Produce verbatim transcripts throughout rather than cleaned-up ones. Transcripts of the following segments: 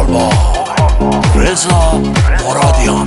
با رضا مرادیان.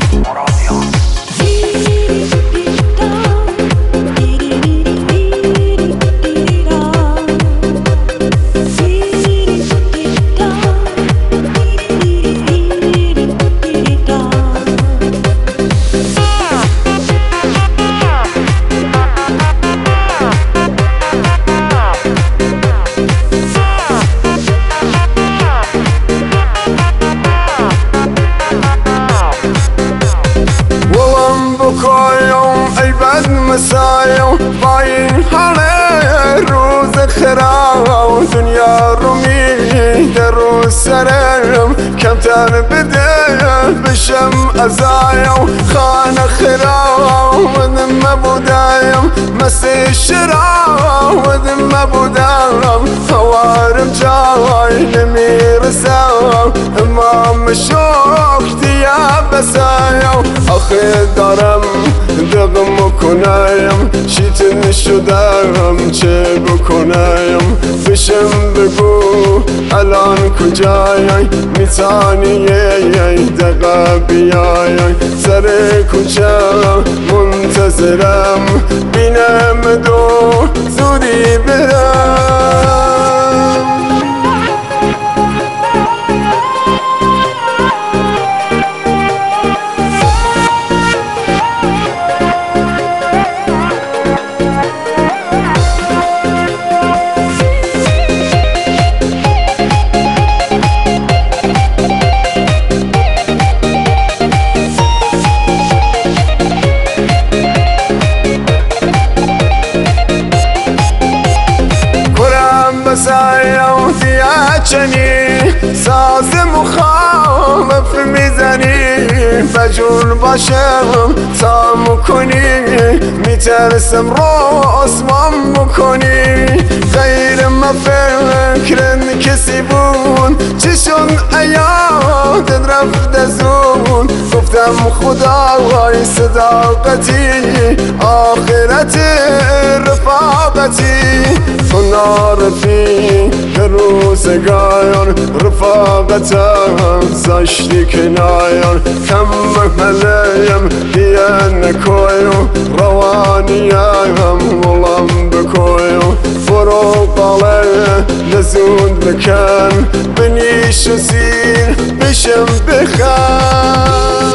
مسايا باين حالي روز خرا دنيا رومي دروس سرم كم تر بدي بشم ازايا خان خرا ودم بودايم مسي الشرا ودم بودايم خوارم جاي نمير سوا امام شوق ديا بسايا اخي دارم دغم کنایم شیطن شدم چه بکنایم بشم بگو الان کجایی میتانی دقیقه بیایی سر کجا منتظرم بینم دو زودی برم. مسايا ودياچني ساز مخالف میزنی بجور باشم تا مکنی میترسم رو اسمم بکنی غیر ما فکرن کسی بود چشون ایاد رفت زون گفتم خدای صداقتی آخرت رفاقتی تو نارفی به روزگاران رفاقتم زشتی کنایان کم محملیم دیه نکویو روانیم ولم بکویو برو قاله نزود بکن بنیش و زیر بشم بخن.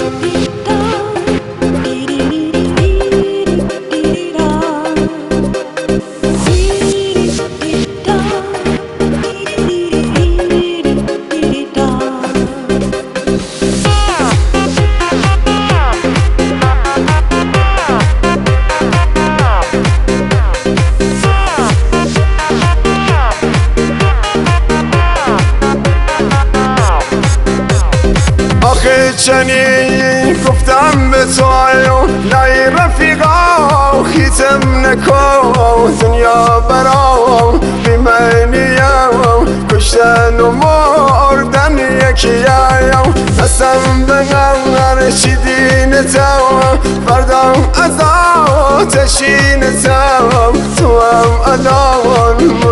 چنی گفتم به تو لای رفیقا خیتم نکن دنیا برام بیمینیم کشتن و مردن یکی آیم اصلا به غمر شدین تو فردام از آتشین تو تو هم الان